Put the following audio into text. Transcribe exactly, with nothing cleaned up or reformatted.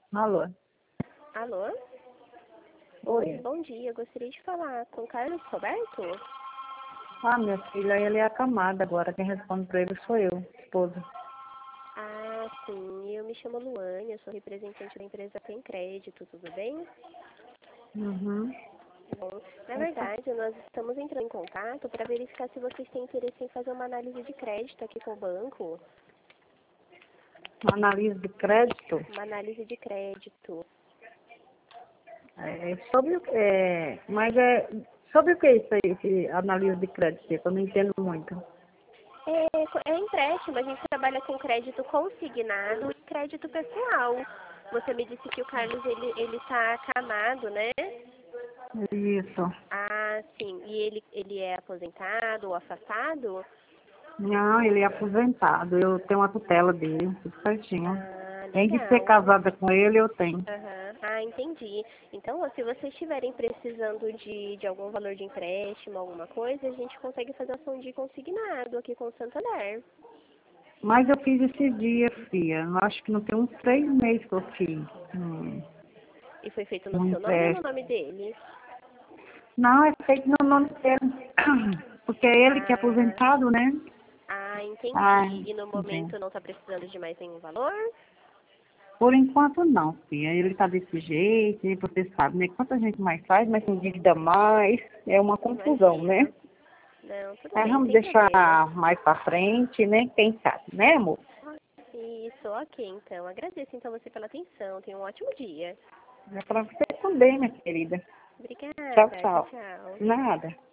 Alô? Alô? Oi. Bom dia, eu gostaria de falar com o Carlos Roberto? Ah, minha filha, ele é acamado agora. Quem responde pra ele sou eu, esposa. Ah, sim, eu me chamo Luane, eu sou representante da empresa Tem Crédito, tudo bem? Uhum. Bom, na verdade, nós estamos entrando em contato para verificar se vocês têm interesse em fazer uma análise de crédito aqui com o banco. Análise de crédito. Uma análise de crédito. É, sobre o que? É, mas é sobre o que é isso aí, esse análise de crédito? Que eu não entendo muito. É, é empréstimo, a gente trabalha com crédito consignado e crédito pessoal. Você me disse que o Carlos, ele, ele tá acamado, né? Isso. Ah, sim. E ele, ele é aposentado ou afastado? Não, ele é aposentado. Eu tenho uma tutela dele, tudo certinho. Ah, Tem que ser legal. casada com ele, eu tenho. Aham. Ah, entendi. Então, ó, se vocês estiverem precisando de, de algum valor de empréstimo, alguma coisa, a gente consegue fazer ação de consignado aqui com o Santander. Mas eu fiz esses dias, filha. Eu acho que não tem uns três meses que eu fiz. Hum, E foi feito no um seu nome ou no empréstimo. nome dele? Não, é feito no nome dele. Porque é ele que é Ah, aposentado, né? ah, Ah, entendi. E no entendi. momento não está precisando de mais nenhum valor? Por enquanto não, filha. Ele tá desse jeito, e você sabe, né? Quanta gente mais faz, mas tem dívida mais. É uma confusão, né? Imagino. Não, tudo Mas bem, vamos sem deixar problema. mais pra frente, né? Quem sabe, né, amor? Isso, ok, então. Agradeço então você pela atenção. Tenha um ótimo dia. É pra você também, minha querida. Tchau, Obrigada. Tchau, tchau. tchau. Nada.